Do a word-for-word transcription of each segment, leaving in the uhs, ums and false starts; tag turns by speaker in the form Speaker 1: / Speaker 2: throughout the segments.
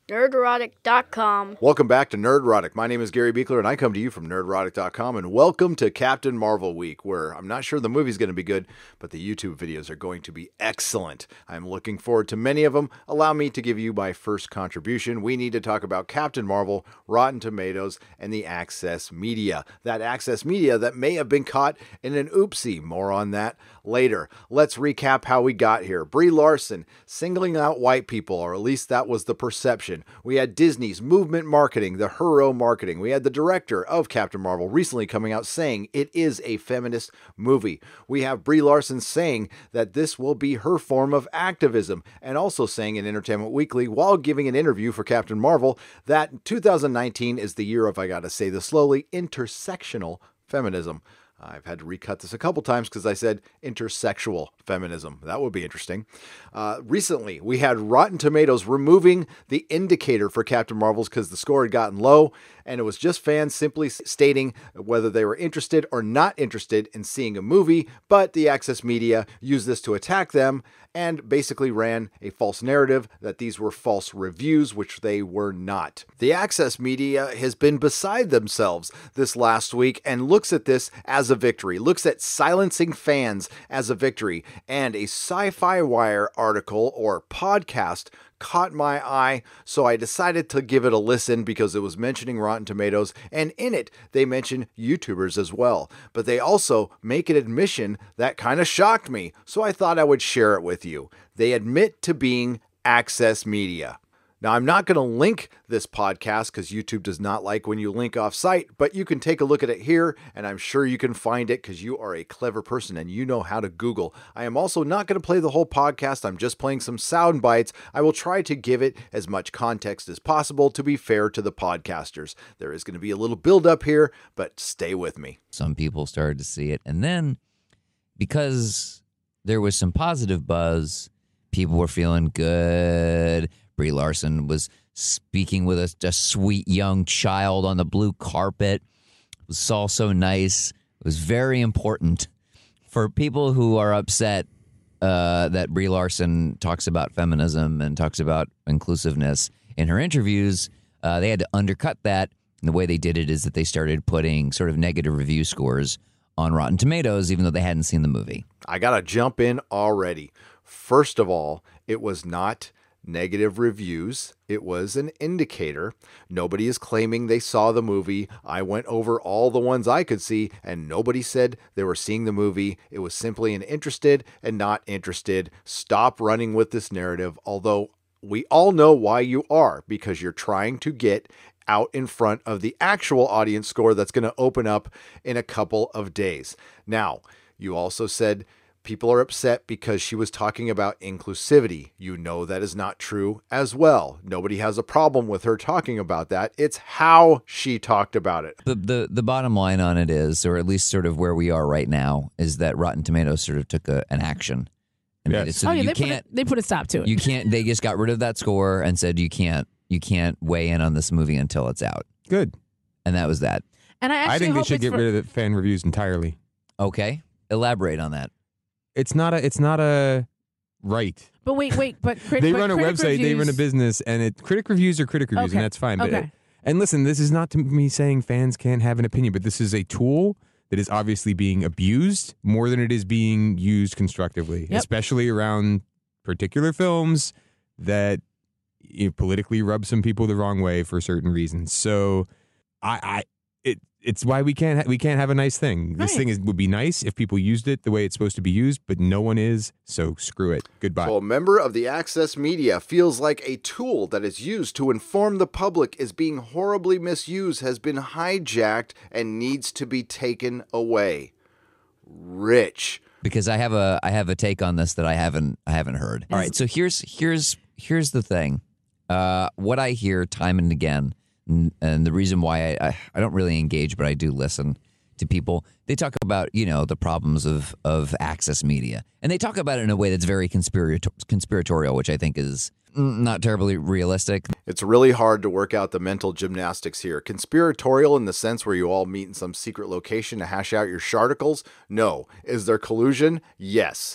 Speaker 1: Nerdrotic dot com.
Speaker 2: Welcome back to Nerdrotic. My name is Gary Beekler, and I come to you from Nerdrotic dot com. And welcome to Captain Marvel Week, where I'm not sure the movie's going to be good, but the YouTube videos are going to be excellent. I'm looking forward to many of them. Allow me to give you my first contribution. We need to talk about Captain Marvel, Rotten Tomatoes, and the Access Media. That Access Media that may have been caught in an oopsie. More on that later. Let's recap how we got here. Brie Larson singling out white people, or at least that was the perception. We had Disney's movement marketing, the hero marketing. We had the director of Captain Marvel recently coming out saying it is a feminist movie. We have Brie Larson saying that this will be her form of activism, and also saying in Entertainment Weekly while giving an interview for Captain Marvel that two thousand nineteen is the year of, I gotta say this slowly, intersectional feminism. I've had to recut this a couple times because I said intersexual feminism. That would be interesting. Uh, recently, we had Rotten Tomatoes removing the indicator for Captain Marvel's because the score had gotten low, and it was just fans simply stating whether they were interested or not interested in seeing a movie, but the Access Media used this to attack them and basically ran a false narrative that these were false reviews, which they were not. The Access Media has been beside themselves this last week and looks at this as a victory, looks at silencing fans as a victory, and a Sci-Fi Wire article or podcast caught my eye, so I decided to give it a listen because it was mentioning Rotten Tomatoes, and in it, they mention YouTubers as well. But they also make an admission that kind of shocked me, so I thought I would share it with you. They admit to being Access Media. Now, I'm not going to link this podcast because YouTube does not like when you link off site, but you can take a look at it here, and I'm sure you can find it because you are a clever person and you know how to Google. I am also not going to play the whole podcast. I'm just playing some sound bites. I will try to give it as much context as possible to be fair to the podcasters. There is going to be a little build up here, but stay with me.
Speaker 3: Some people started to see it, and then because there was some positive buzz, people were feeling good. Brie Larson was speaking with a, a sweet young child on the blue carpet. It was all so nice. It was very important for people who are upset uh, that Brie Larson talks about feminism and talks about inclusiveness in her interviews. Uh, they had to undercut that. And the way they did it is that they started putting sort of negative review scores on Rotten Tomatoes, even though they hadn't seen the movie.
Speaker 2: I got to jump in already. First of all, it was not negative reviews. It was an indicator. Nobody is claiming they saw the movie. I went over all the ones I could see, and nobody said they were seeing the movie. It was simply an interested and not interested. Stop running with this narrative, although we all know why you are, because you're trying to get out in front of the actual audience score that's going to open up in a couple of days. Now, you also said people are upset because she was talking about inclusivity. You know that is not true as well. Nobody has a problem with her talking about that. It's how she talked about it.
Speaker 3: The, the the bottom line on it is, or at least sort of where we are right now, is that Rotten Tomatoes sort of took a, an action. And
Speaker 4: Yes.
Speaker 3: made it so
Speaker 5: Oh yeah,
Speaker 3: you
Speaker 5: they put,
Speaker 3: can't
Speaker 5: a, they put a stop to it.
Speaker 3: you can't. They just got rid of that score and said you can't you can't weigh in on this movie until it's out.
Speaker 4: Good.
Speaker 3: And that was that.
Speaker 5: and I actually
Speaker 4: I think they
Speaker 5: hope
Speaker 4: should
Speaker 5: it's
Speaker 4: get
Speaker 5: for,
Speaker 4: rid of the fan reviews entirely.
Speaker 3: Okay, elaborate on that.
Speaker 4: It's not a. It's not a right.
Speaker 5: But wait, wait, but crit,
Speaker 4: They
Speaker 5: but
Speaker 4: run a
Speaker 5: critic
Speaker 4: website. They run a
Speaker 5: reviews-
Speaker 4: business, and it critic reviews are critic reviews,
Speaker 5: Okay.
Speaker 4: and that's fine. But
Speaker 5: Okay.
Speaker 4: and listen, this is not to me saying fans can't have an opinion, but this is a tool that is obviously being abused more than it is being used constructively,
Speaker 5: Yep.
Speaker 4: especially around particular films that you know, politically rub some people the wrong way for certain reasons. So, I, I it it's why we can't ha- we can't have a nice thing. This
Speaker 5: Right.
Speaker 4: thing is would be nice if people used it the way it's supposed to be used, but no one is. So screw it. Goodbye.
Speaker 2: So a member of the Access Media feels like a tool that is used to inform the public is being horribly misused, has been hijacked, and needs to be taken away. Rich.
Speaker 3: Because I have a I have a take on this that I haven't I haven't heard. All right, so here's here's here's the thing. Uh, what I hear time and again, and, and the reason why I, I I don't really engage, but I do listen to people. They talk about you know the problems of of access media, and they talk about it in a way that's very conspirator- conspiratorial, which I think is not terribly realistic.
Speaker 2: It's really hard to work out the mental gymnastics here. Conspiratorial in the sense where you all meet in some secret location to hash out your sharticles? No. Is there collusion? Yes.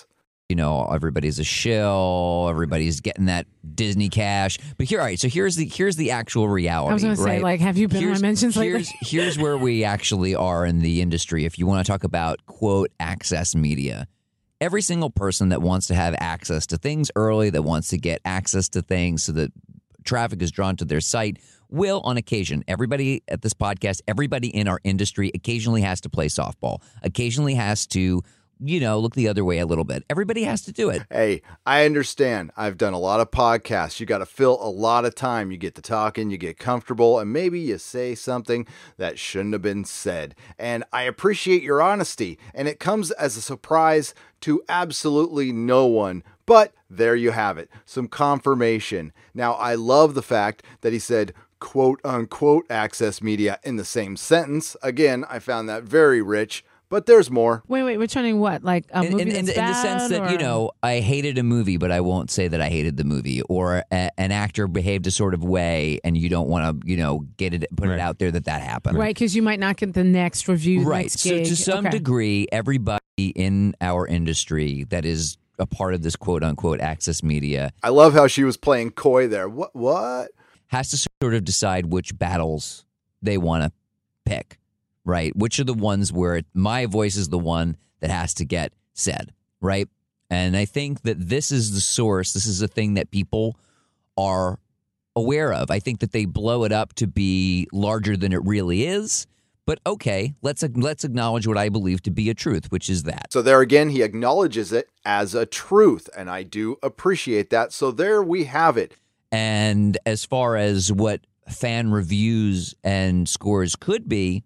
Speaker 3: you know, everybody's a shill, everybody's getting that Disney cash. But here, all right, so here's the here's the actual reality.
Speaker 5: I was going to say,
Speaker 3: right?
Speaker 5: like, have you been
Speaker 3: here's,
Speaker 5: on mentions lately?
Speaker 3: here's, here's where we actually are in the industry. If you want to talk about, quote, access media, every single person that wants to have access to things early, that wants to get access to things so that traffic is drawn to their site, will on occasion. Everybody at this podcast, everybody in our industry occasionally has to play softball, occasionally has to, you know, look the other way a little bit. Everybody has to do it.
Speaker 2: Hey, I understand. I've done a lot of podcasts. You got to fill a lot of time. You get to talking, you get comfortable, and maybe you say something that shouldn't have been said. And I appreciate your honesty, and it comes as a surprise to absolutely no one. But there you have it, some confirmation. Now, I love the fact that he said, quote unquote, access media in the same sentence. Again, I found that very rich. But there's more.
Speaker 5: Wait, wait, returning what? Like a
Speaker 3: In,
Speaker 5: movie
Speaker 3: in, in,
Speaker 5: that's
Speaker 3: in the
Speaker 5: bad,
Speaker 3: sense that,
Speaker 5: or?
Speaker 3: you know, I hated a movie, but I won't say that I hated the movie. Or a, an actor behaved a sort of way, and you don't want to, you know, get it, put
Speaker 4: Right.
Speaker 3: it out there that that happened.
Speaker 5: Right, because you might not get the next review,
Speaker 3: Right.
Speaker 5: next
Speaker 3: So
Speaker 5: gig.
Speaker 3: to some
Speaker 5: Okay.
Speaker 3: degree, everybody in our industry that is a part of this quote unquote access media
Speaker 2: I love how she was playing coy there. What? What?
Speaker 3: has to sort of decide which battles they want to pick, right? Which are the ones where it, my voice is the one that has to get said, right? And I think that this is the source. This is the thing that people are aware of. I think that they blow it up to be larger than it really is. But okay, let's let's acknowledge what I believe to be a truth, which is that.
Speaker 2: So there again, he acknowledges it as a truth, and I do appreciate that. So there we have it.
Speaker 3: And as far as what fan reviews and scores could be,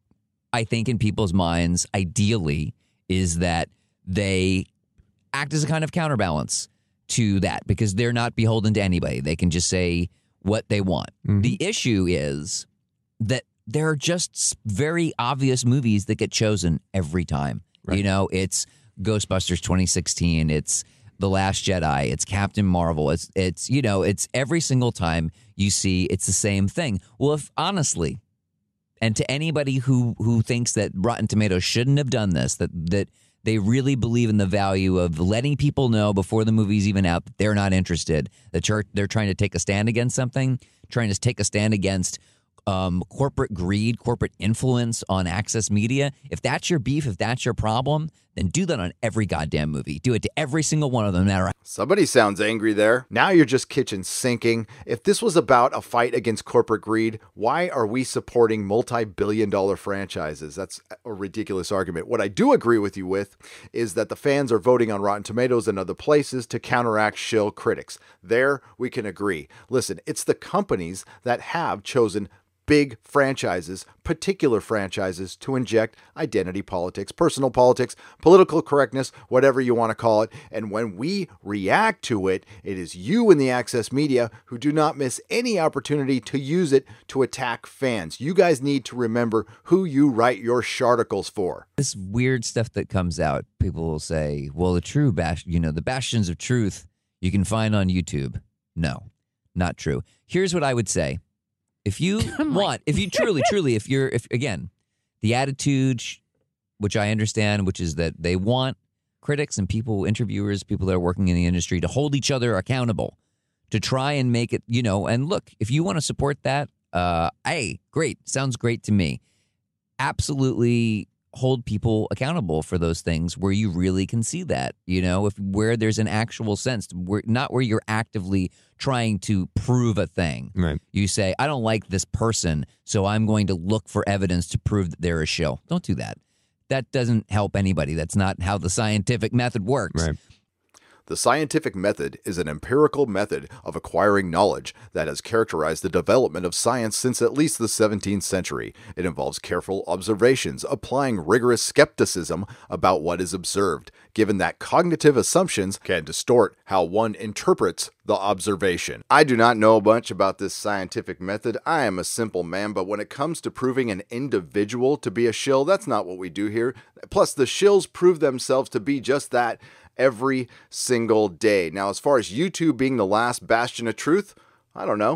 Speaker 3: I think in people's minds, ideally, is that they act as a kind of counterbalance to that because they're not beholden to anybody. They can just say what they want.
Speaker 4: Mhm.
Speaker 3: The issue is that there are just very obvious movies that get chosen every time.
Speaker 4: Right.
Speaker 3: You know, it's Ghostbusters twenty sixteen. It's The Last Jedi. It's Captain Marvel. It's, it's you know, it's every single time you see it's the same thing. Well, if honestly, and to anybody who who thinks that Rotten Tomatoes shouldn't have done this, that that they really believe in the value of letting people know before the movie's even out that they're not interested, that you're, they're trying to take a stand against something, trying to take a stand against um, corporate greed, corporate influence on access media. If that's your beef, if that's your problem, then do that on every goddamn movie. Do it to every single one of them, no matter.
Speaker 2: Somebody sounds angry there. Now you're just kitchen sinking. If this was about a fight against corporate greed, why are we supporting multi-billion dollar franchises? That's a ridiculous argument. What I do agree with you with is that the fans are voting on Rotten Tomatoes and other places to counteract shill critics. There we can agree. Listen, it's the companies that have chosen big franchises, particular franchises, to inject identity politics, personal politics, political correctness, whatever you want to call it. And when we react to it, it is you in the access media who do not miss any opportunity to use it to attack fans. You guys need to remember who you write your sharticles for.
Speaker 3: This weird stuff that comes out, people will say, well, the true bash, you know, the bastions of truth you can find on YouTube. No, not true. Here's what I would say. If you want, if you truly, truly, if you're, if again, the attitude, which I understand, which is that they want critics and people, interviewers, people that are working in the industry to hold each other accountable, to try and make it, you know, and look, if you want to support that, uh, hey, great. Sounds great to me. Absolutely hold people accountable for those things where you really can see that, you know, if where there's an actual sense, where, not where you're actively trying to prove a thing.
Speaker 4: Right.
Speaker 3: You say, I don't like this person, so I'm going to look for evidence to prove that they're a shill. Don't do that. That doesn't help anybody. That's not how the scientific method works.
Speaker 4: Right.
Speaker 2: The scientific method is an empirical method of acquiring knowledge that has characterized the development of science since at least the seventeenth century. It involves careful observations, applying rigorous skepticism about what is observed, given that cognitive assumptions can distort how one interprets the observation. I do not know much about this scientific method. I am a simple man, but when it comes to proving an individual to be a shill, that's not what we do here. Plus, the shills prove themselves to be just that every single day. Now, as far as YouTube being the last bastion of truth, I don't know.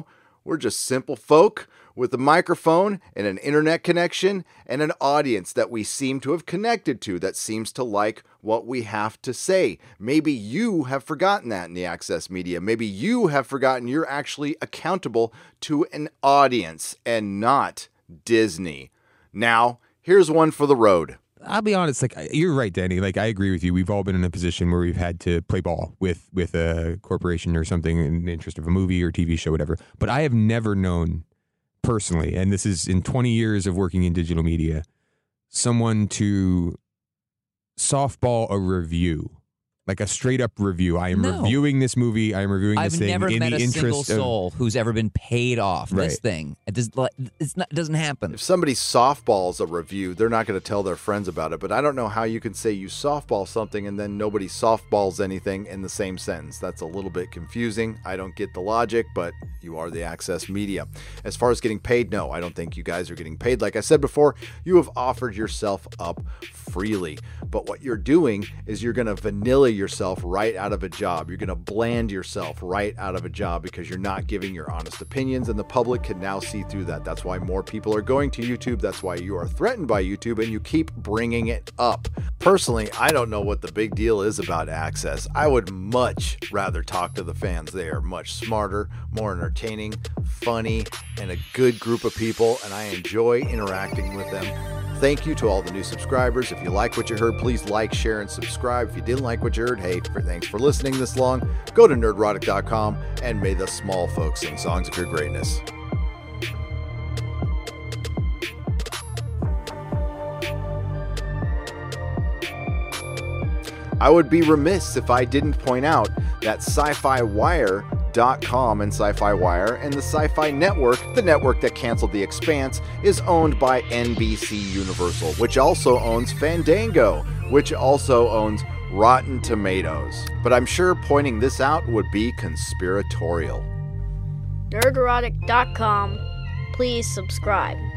Speaker 2: We're just simple folk with a microphone and an internet connection and an audience that we seem to have connected to that seems to like what we have to say. Maybe you have forgotten that in the Access Media. Maybe you have forgotten you're actually accountable to an audience and not Disney. Now, here's one for the road.
Speaker 4: I'll be honest, like you're right, Danny. Like I agree with you. We've all been in a position where we've had to play ball with with a corporation or something in the interest of a movie or T V show, whatever. But I have never known personally, and this is in twenty years of working in digital media, someone to softball a review. Like a straight up review. I am
Speaker 3: No.
Speaker 4: reviewing this movie. I am reviewing
Speaker 3: I've
Speaker 4: this thing
Speaker 3: never
Speaker 4: in
Speaker 3: met
Speaker 4: the
Speaker 3: a single
Speaker 4: interest of.
Speaker 3: soul who's ever been paid off
Speaker 4: Right.
Speaker 3: this thing. It, does, it's not, it doesn't happen.
Speaker 2: If somebody softballs a review, they're not going to tell their friends about it. But I don't know how you can say you softball something and then nobody softballs anything in the same sentence. That's a little bit confusing. I don't get the logic, but you are the Access Media. As far as getting paid, no, I don't think you guys are getting paid. Like I said before, you have offered yourself up freely. But what you're doing is you're going to vanilla yourself right out of a job. You're going to bland yourself right out of a job because you're not giving your honest opinions, and the public can now see through that. That's why more people are going to YouTube. That's why you are threatened by YouTube, and you keep bringing it up. Personally, I don't know what the big deal is about Access. I would much rather talk to the fans. They are much smarter, more entertaining, funny, and a good group of people, and I enjoy interacting with them. Thank you to all the new subscribers. If you like what you heard, please like, share, and subscribe. If you didn't like what you heard, hey, thanks for listening this long. Go to nerdrotic dot com and may the small folks sing songs of your greatness. I would be remiss if I didn't point out that sci fi wire dot com and Sci-Fi Wire and the Sci-Fi Network, the network that canceled The Expanse, is owned by N B C Universal, which also owns Fandango, which also owns Rotten Tomatoes. But I'm sure pointing this out would be conspiratorial.
Speaker 1: nerd erotic dot com. Please subscribe.